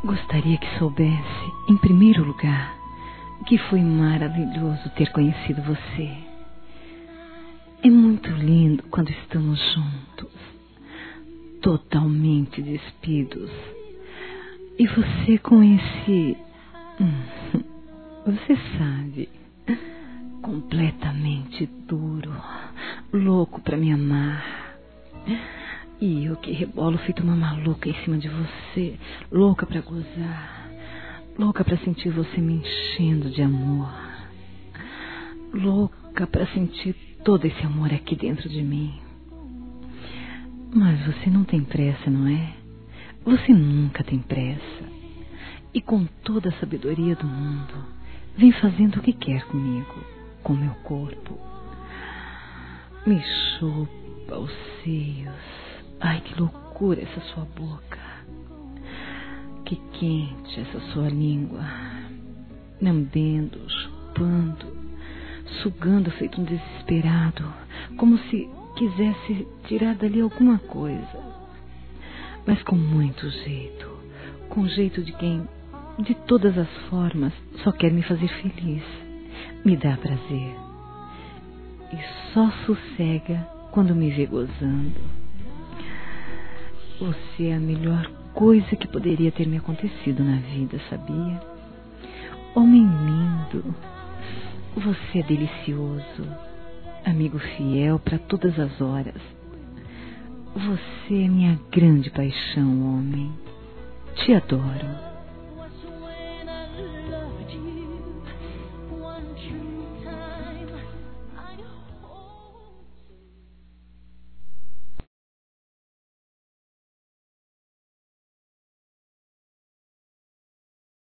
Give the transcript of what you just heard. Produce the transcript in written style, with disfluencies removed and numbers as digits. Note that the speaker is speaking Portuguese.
Gostaria que soubesse, em primeiro lugar, que foi maravilhoso ter conhecido você. É muito lindo quando estamos juntos, totalmente despidos. E você com esse... Você sabe, completamente duro, louco pra me amar. E eu que rebolo feito uma maluca em cima de você, louca pra gozar, louca pra sentir você me enchendo de amor, louca pra sentir todo esse amor aqui dentro de mim. Mas você não tem pressa, não é? Você nunca tem pressa. E com toda a sabedoria do mundo, vem fazendo o que quer comigo, com meu corpo. Me chupa os seios. Ai, que loucura essa sua boca. Que quente essa sua língua. Lambendo, chupando, sugando feito um desesperado, como se quisesse tirar dali alguma coisa. Mas com muito jeito. Com jeito de quem, de todas as formas, só quer me fazer feliz. Me dá prazer. E só sossega quando me vê gozando. Você é a melhor coisa que poderia ter me acontecido na vida, sabia? Homem lindo. Você é delicioso. Amigo fiel para todas as horas. Você é minha grande paixão, homem. Te adoro.